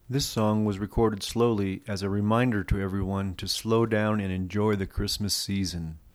This song was recorded slowly as a reminder to everyone to slow down and enjoy the Christmas season.